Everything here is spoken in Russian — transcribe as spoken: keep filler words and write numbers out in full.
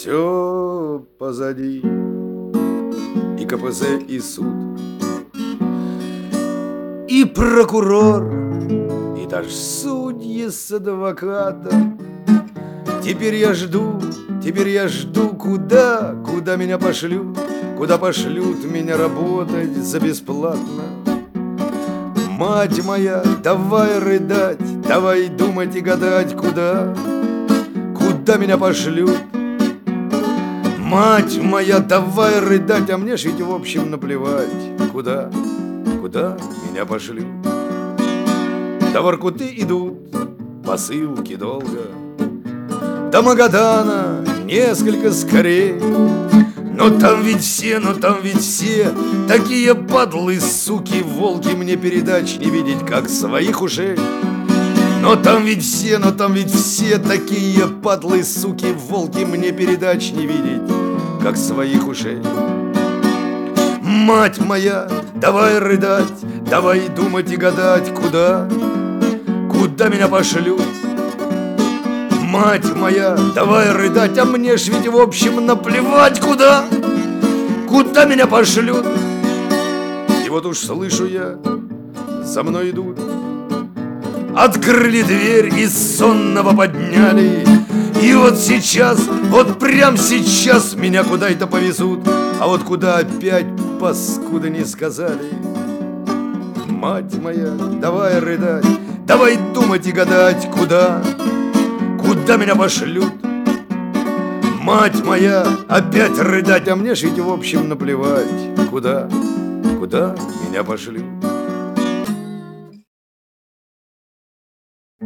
Все позади, и ка пэ зэ, и суд, и прокурор, и даже судьи с адвокатом. Теперь я жду, теперь я жду, куда, куда меня пошлют, куда пошлют меня работать за бесплатно. Мать моя, давай рыдать, давай думать и гадать, куда, куда меня пошлют. Мать моя, давай рыдать, а мне ж ведь в общем наплевать, куда, куда меня пошлют. До Воркуты идут посылки долго, до Магадана несколько скорей. Но там ведь все, но там ведь все такие падлы, суки, волки, мне передач не видеть, как своих ушей. Но там ведь все, но там ведь все такие падлы, суки, волки, мне передач не видеть, как своих ушей. Мать моя, давай рыдать, давай думать и гадать, куда, куда меня пошлют. Мать моя, давай рыдать, а мне ж ведь в общем наплевать, куда, куда меня пошлют. И вот уж слышу я, за мной идут, открыли дверь, из сонного подняли. И вот сейчас, вот прям сейчас меня куда-то повезут. А вот куда опять, паскуды, не сказали. Мать моя, давай рыдать, давай думать и гадать, куда, куда меня пошлют. Мать моя, опять рыдать, а мне ж ведь в общем наплевать, куда, куда меня пошлют.